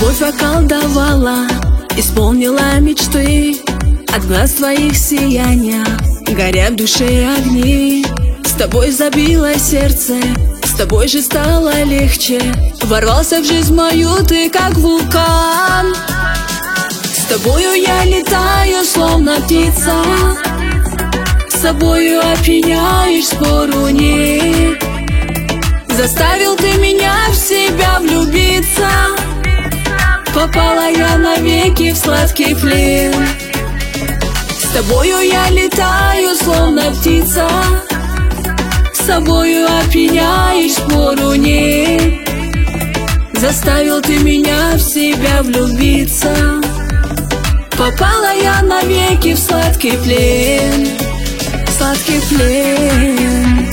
Любовь околдовала, исполнила мечты. От глаз твоих сияния горят в душе огни. С тобой забилось сердце, с тобой же стало легче. Ворвался в жизнь мою ты, как вулкан. С тобою я летаю, словно птица. С собою опьяняешь, спору нет. Заставил ты меня в себя влюбиться. Попала я навеки в сладкий плен. С тобою я летаю, словно птица. С собою опьяняешь, спору нет. Заставил ты меня в себя влюбиться. Попала я навеки в сладкий плен. Сладкий плен.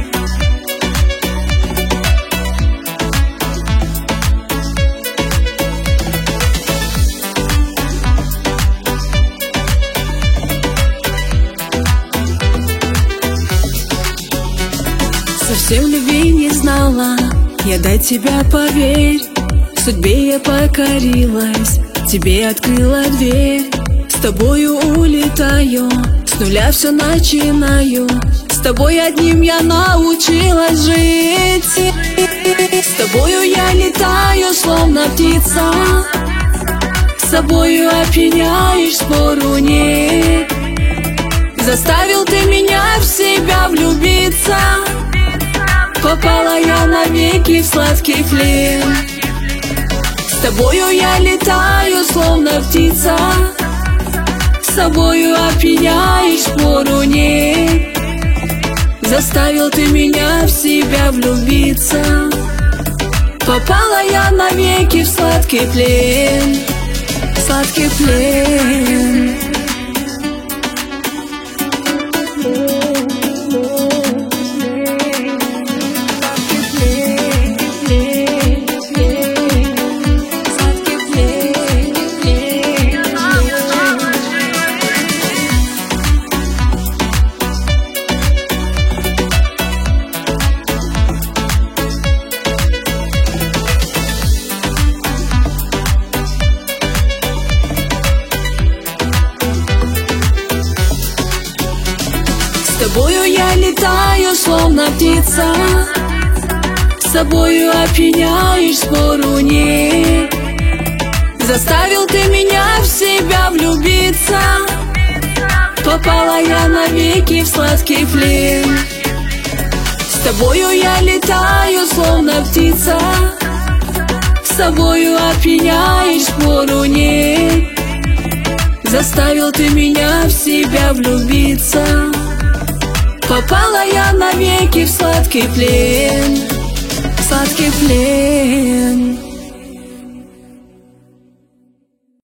Совсем любви не знала я до тебя, поверь. Судьбе я покорилась, тебе открыла дверь. С тобою улетаю, с нуля все начинаю. С тобой одним я научилась жить. С тобою я летаю, словно птица. С собою опьяняешь, спору нет. Заставил ты меня в себя влюбиться. Попала я навеки в сладкий плен. С тобою я летаю, словно птица. С собою опьяняешь, спору нет. Заставил ты меня в себя влюбиться. Попала я навеки в сладкий плен. Сладкий плен. С тобою я летаю, словно птица. С собою опьяняешь, спору нет. Заставил ты меня в себя влюбиться. Попала я навеки в сладкий плен. С тобою я летаю, словно птица. С собою опьяняешь, спору нет. Заставил ты меня в себя влюбиться. Попала я навеки в сладкий плен. Сладкий плен.